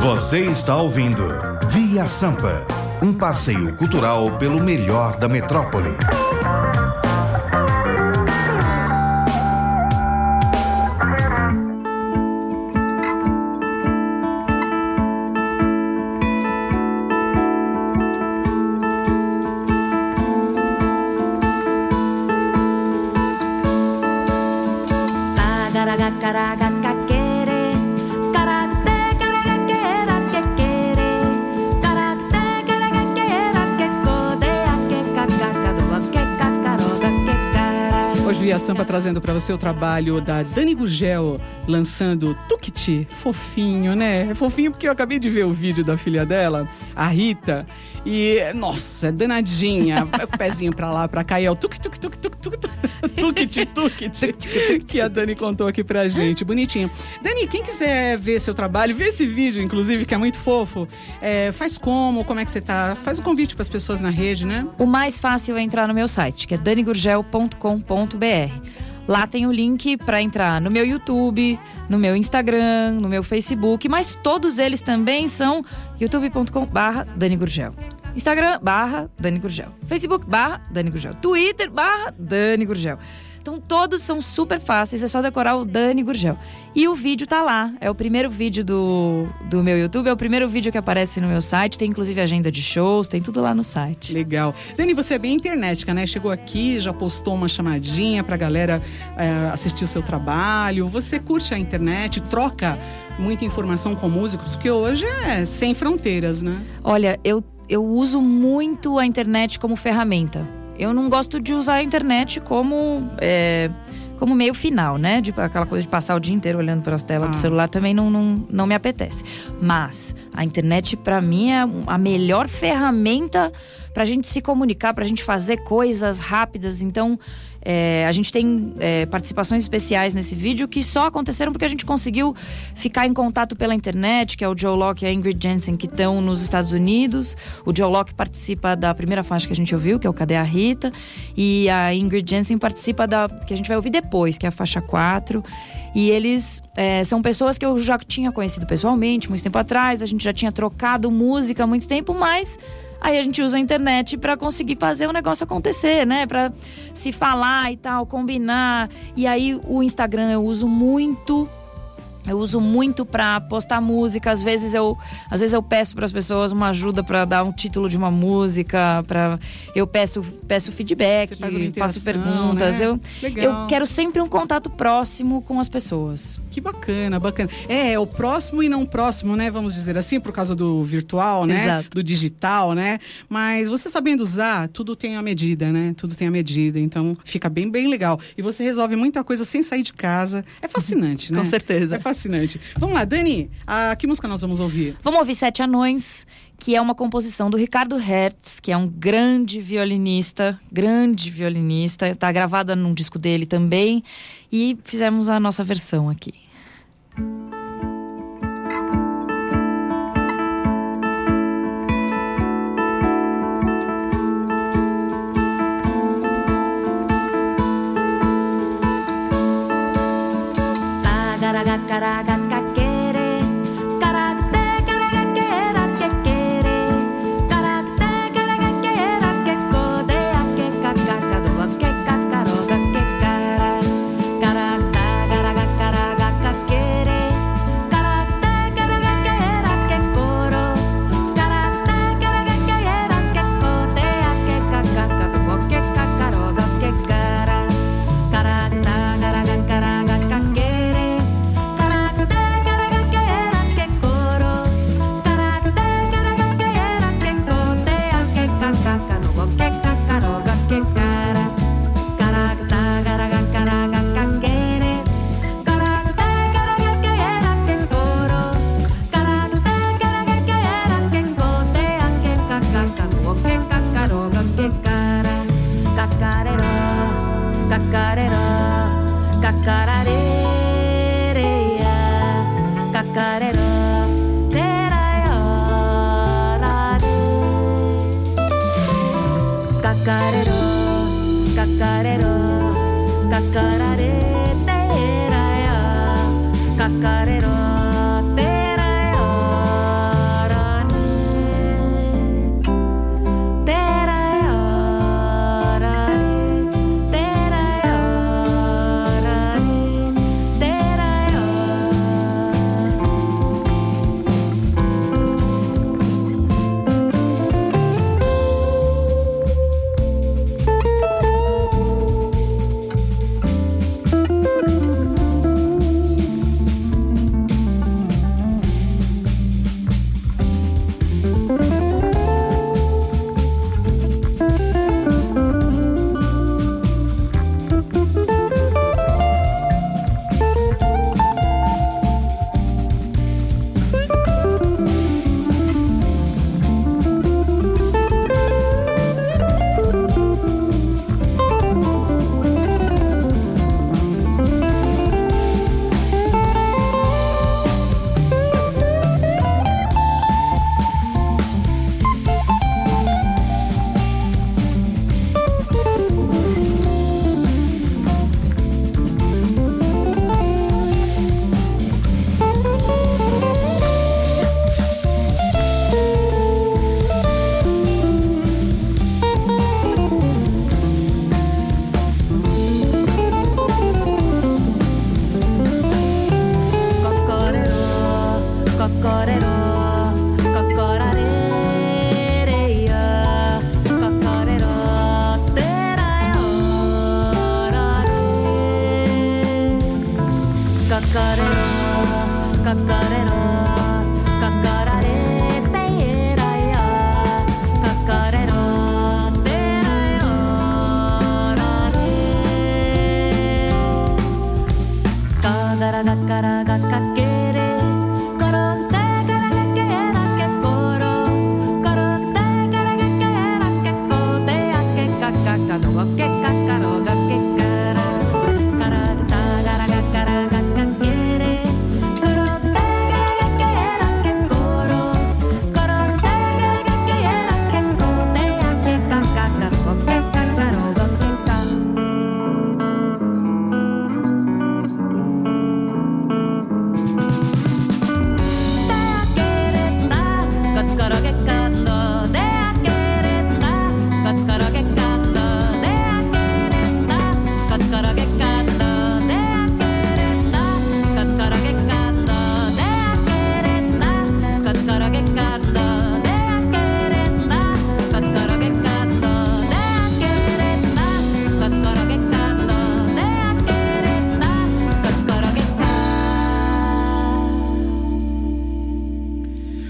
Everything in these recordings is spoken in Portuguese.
Você está ouvindo Via Sampa, um passeio cultural pelo melhor da metrópole. Via Sampa trazendo para você o trabalho da Dani Gurgel, lançando Tukiti. Fofinho, né? É fofinho porque eu acabei de ver o vídeo da filha dela, a Rita, e, nossa, danadinha. O pezinho pra lá, pra cá, e é o tukiti. Que a Dani contou aqui pra gente. Bonitinho. Dani, quem quiser ver seu trabalho, ver esse vídeo, inclusive, que é muito fofo, faz como é que você tá? Faz o convite pras pessoas na rede, né? O mais fácil é entrar no meu site, que é danigurgel.com.br. Lá tem o link para entrar no meu YouTube, no meu Instagram, no meu Facebook, mas todos eles também são youtube.com/Dani Gurgel, Instagram /Dani Gurgel, Facebook /Dani Gurgel, Twitter /Dani Gurgel. Então todos são super fáceis, é só decorar o Dani Gurgel. E o vídeo tá lá, é o primeiro vídeo do meu YouTube, é o primeiro vídeo que aparece no meu site, tem inclusive agenda de shows, tem tudo lá no site. Legal. Dani, você é bem internética, né? Chegou aqui, já postou uma chamadinha pra galera assistir o seu trabalho. Você curte a internet, troca muita informação com músicos, porque hoje é sem fronteiras, né? Olha, eu uso muito a internet como ferramenta. Eu não gosto de usar a internet como meio final, né? Aquela coisa de passar o dia inteiro olhando para as telas do celular também não me apetece. Mas a internet, para mim, é a melhor ferramenta para a gente se comunicar, para a gente fazer coisas rápidas. Então, a gente tem participações especiais nesse vídeo que só aconteceram porque a gente conseguiu ficar em contato pela internet, que é o Joe Locke e a Ingrid Jensen, que estão nos Estados Unidos. O Joe Locke participa da primeira faixa que a gente ouviu, que é o Cadê a Rita? E a Ingrid Jensen participa da que a gente vai ouvir depois, que é a faixa 4. E eles são pessoas que eu já tinha conhecido pessoalmente, muito tempo atrás. A gente já tinha trocado música há muito tempo, mas aí a gente usa a internet para conseguir fazer o negócio acontecer, né? Para se falar e tal, combinar. E aí o Instagram eu uso muito para postar música. Às vezes eu peço para as pessoas uma ajuda para dar um título de uma música, eu peço feedback, faço perguntas, né? Eu quero sempre um contato próximo com as pessoas. Que bacana. É o próximo e não próximo, né? Vamos dizer assim, por causa do virtual, né? Exato. Do digital, né? Mas você sabendo usar, tudo tem a medida, né? Tudo tem a medida, então fica bem, bem legal. E você resolve muita coisa sem sair de casa. É fascinante, né? Com certeza. É fascinante. Vamos lá, Dani, que música nós vamos ouvir? Vamos ouvir Sete Anões, que é uma composição do Ricardo Hertz, que é um grande violinista, tá gravada num disco dele também, e fizemos a nossa versão aqui.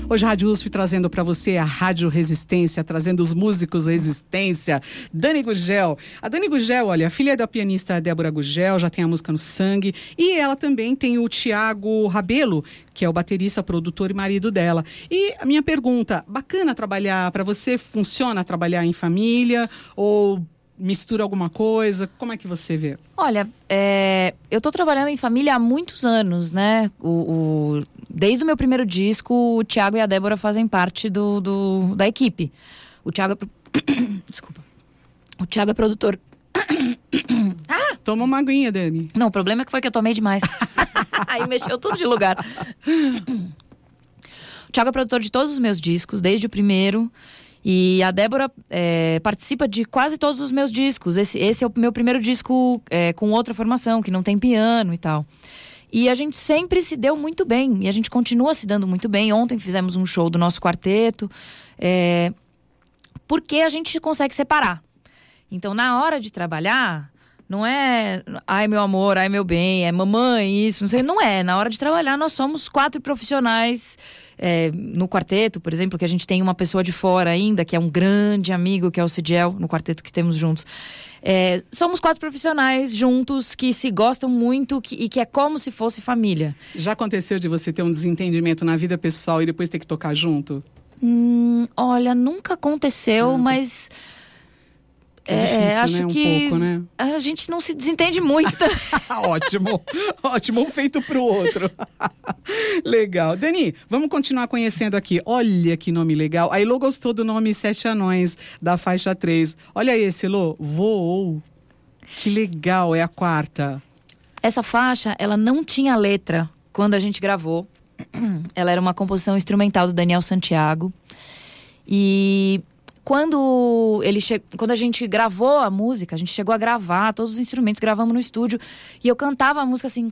Hoje a Rádio USP trazendo para você a Rádio Resistência, trazendo os músicos Resistência. Dani Gurgel. A Dani Gurgel, olha, filha da pianista Débora Gurgel, já tem a música no sangue. E ela também tem o Thiago Rabelo, que é o baterista, produtor e marido dela. E a minha pergunta, bacana trabalhar, para você funciona trabalhar em família ou mistura alguma coisa? Como é que você vê? Olha, eu tô trabalhando em família há muitos anos, né? Desde o meu primeiro disco, o Thiago e a Débora fazem parte da equipe. O Thiago Desculpa. O Thiago é produtor. Toma uma aguinha, Dani. Não, o problema foi que eu tomei demais. Aí mexeu tudo de lugar. O Thiago é produtor de todos os meus discos, desde o primeiro. E a Débora participa de quase todos os meus discos. Esse é o meu primeiro disco com outra formação, que não tem piano e tal. E a gente sempre se deu muito bem. E a gente continua se dando muito bem. Ontem fizemos um show do nosso quarteto. Porque a gente consegue separar. Então, na hora de trabalhar, não é ai meu amor, ai meu bem, é mamãe, isso, não sei. Não é. Na hora de trabalhar, nós somos 4 profissionais. No quarteto, por exemplo, que a gente tem uma pessoa de fora ainda, que é um grande amigo, que é o Cidiel, no quarteto que temos juntos. Somos 4 profissionais juntos, que se gostam muito e que é como se fosse família. Já aconteceu de você ter um desentendimento na vida pessoal e depois ter que tocar junto? Olha, nunca aconteceu, mas... É difícil, acho né? que pouco, né? A gente não se desentende muito. Ótimo, ótimo, um feito pro outro. Legal. Dani, vamos continuar conhecendo aqui. Olha que nome legal. A Elô gostou do nome 7 Anões, da faixa 3. Olha esse, Elô. Voou. Que legal, é a 4ª. Essa faixa, ela não tinha letra quando a gente gravou. Ela era uma composição instrumental do Daniel Santiago. E... Quando a gente gravou a música, a gente chegou a gravar todos os instrumentos, gravamos no estúdio, e eu cantava a música assim,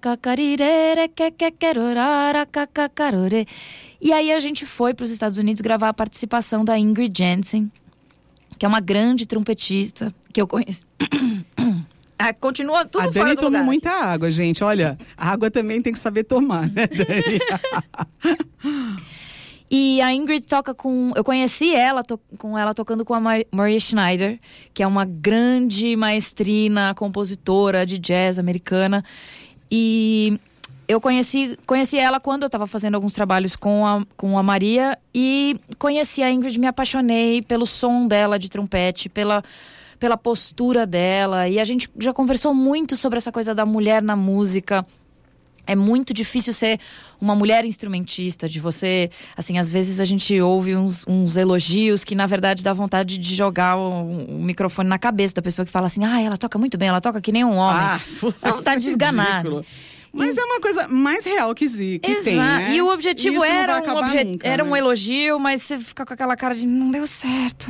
e aí a gente foi para os Estados Unidos gravar a participação da Ingrid Jensen, que é uma grande trompetista que eu conheço. Continua tudo fora do lugar. A Dani toma muita água, gente. Olha, a água também tem que saber tomar, né, Dani? E a Ingrid toca com... Eu conheci ela com ela tocando com a Maria Schneider, que é uma grande maestrina, compositora de jazz americana. E eu conheci ela quando eu estava fazendo alguns trabalhos com a Maria. E conheci a Ingrid, me apaixonei pelo som dela de trompete, pela postura dela. E a gente já conversou muito sobre essa coisa da mulher na música. É muito difícil ser uma mulher instrumentista, de você... Assim, às vezes a gente ouve uns elogios que, na verdade, dá vontade de jogar o microfone na cabeça da pessoa que fala assim, ela toca muito bem, ela toca que nem um homem. Dá vontade de esganar. Né? Mas é uma coisa mais real que tem, né? E o objetivo era um elogio, mas você fica com aquela cara de não deu certo.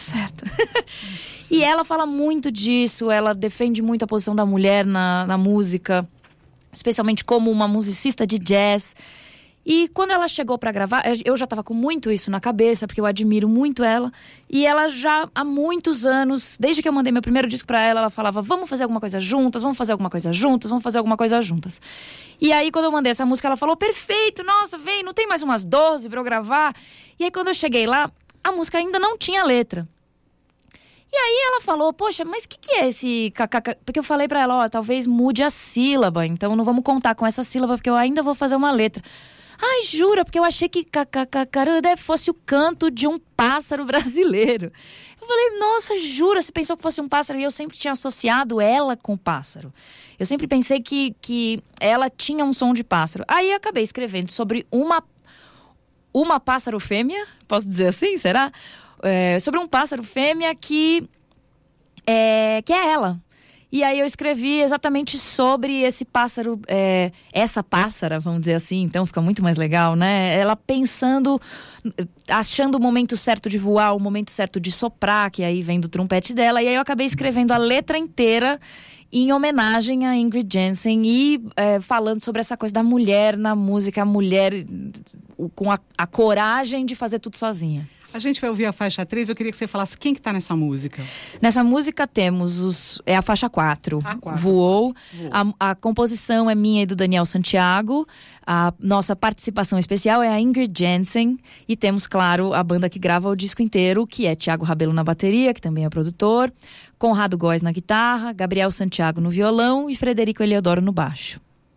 E ela fala muito disso, ela defende muito a posição da mulher na música, especialmente como uma musicista de jazz. E quando ela chegou pra gravar, eu já tava com muito isso na cabeça, porque eu admiro muito ela. E ela já, há muitos anos, desde que eu mandei meu primeiro disco pra ela, ela falava, vamos fazer alguma coisa juntas, vamos fazer alguma coisa juntas. E aí, quando eu mandei essa música, ela falou, perfeito, nossa, vem, não tem mais umas 12 pra eu gravar? E aí, quando eu cheguei lá, a música ainda não tinha letra. E aí ela falou, poxa, mas o que é esse kkk? Porque eu falei pra ela, talvez mude a sílaba, então não vamos contar com essa sílaba, porque eu ainda vou fazer uma letra. Ai, jura? Porque eu achei que kkk fosse o canto de um pássaro brasileiro. Eu falei, nossa, jura? Você pensou que fosse um pássaro? E eu sempre tinha associado ela com o pássaro. Eu sempre pensei que ela tinha um som de pássaro. Aí eu acabei escrevendo sobre uma pássaro fêmea, posso dizer assim, será? Sobre um pássaro fêmea que é ela. E aí eu escrevi exatamente sobre esse pássaro, essa pássara, vamos dizer assim, então fica muito mais legal, né? Ela pensando, achando o momento certo de voar, o momento certo de soprar, que aí vem do trompete dela. E aí eu acabei escrevendo a letra inteira em homenagem a Ingrid Jensen e falando sobre essa coisa da mulher na música, a mulher com a coragem de fazer tudo sozinha. A gente vai ouvir a faixa 3, eu queria que você falasse quem que tá nessa música. Nessa música temos a faixa 4, A 4. Voou. A composição é minha e do Daniel Santiago. A nossa participação especial é a Ingrid Jensen. E temos, claro, a banda que grava o disco inteiro, que é Thiago Rabelo na bateria, que também é produtor, Conrado Góes na guitarra, Gabriel Santiago no violão e Frederico Eliodoro no baixo.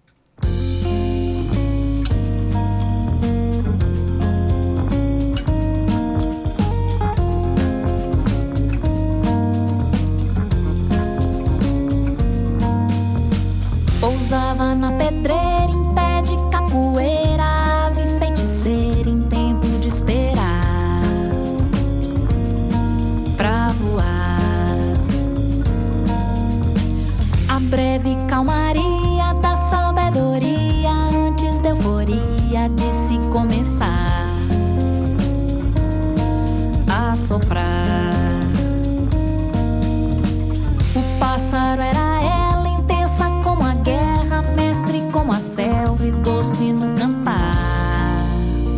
Pousava na pedreira em pé de capoeira, ave feiticeira em tempo de esperar pra voar. A breve calmaria da sabedoria antes da euforia de se começar a soprar. O pássaro era ela, intensa como a guerra, mestre como a selva e doce no cantar.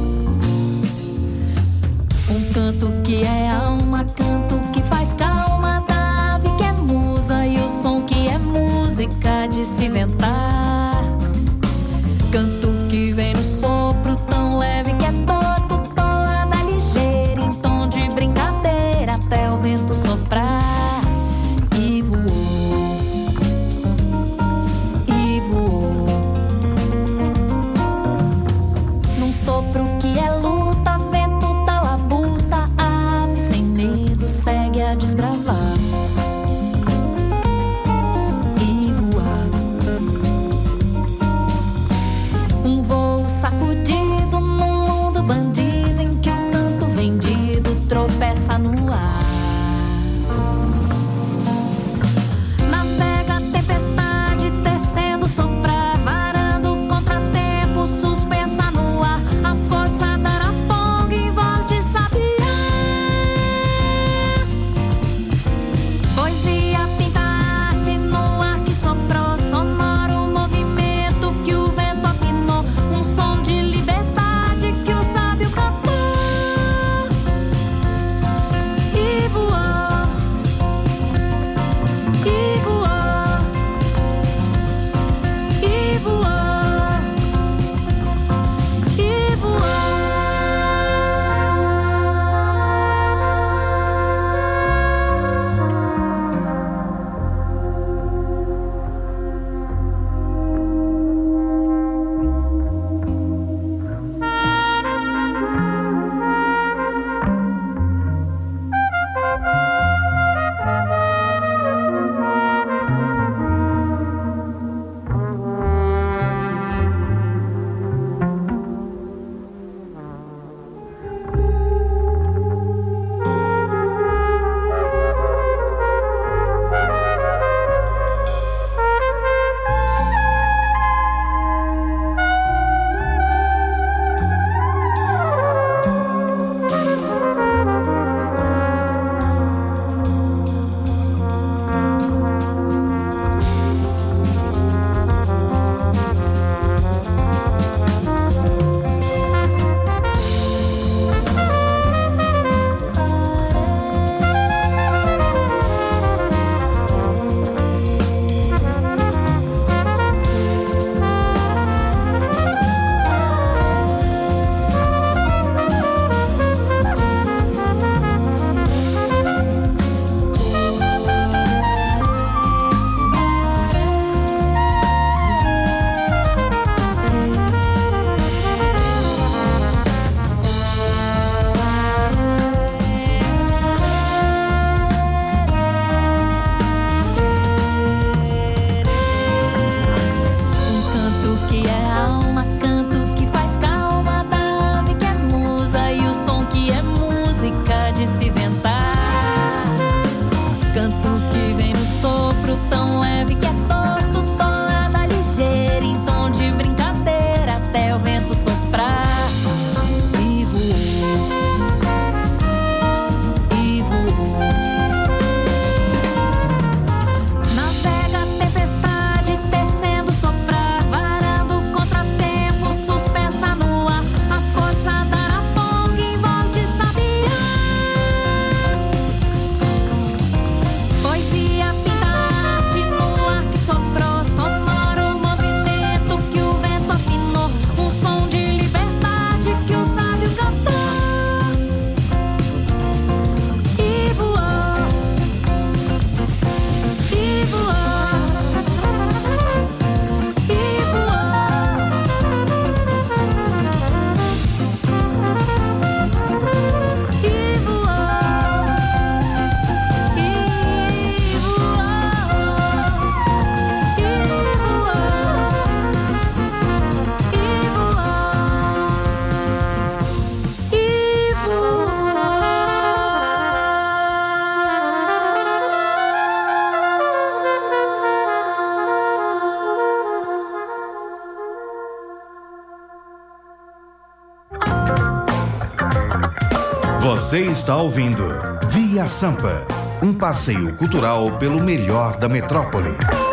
Um canto que é alma, canto que faz calma da ave que é musa e o som que é música de se inventar. Canto que vem no sopro tão leve que é todo toada ligeira, em tom de brincadeira até o vento soprar. Sopro que é luta, vento da labuta, a ave sem medo segue a desbravar e voar. Um voo sacudido num mundo bandido em que o canto vendido tropeça no ar. Navega a tempestade, tecendo soprar, varando contratempo, suspensa no ar. A força da araponga em voz de sabiá. Poesia pinta arte no ar que soprou, sonoro movimento que o vento afinou, um som de liberdade que o sábio cantou. E voou, e voou, e voou. E voar. Pousava Você está ouvindo Via Sampa, um passeio cultural pelo melhor da metrópole.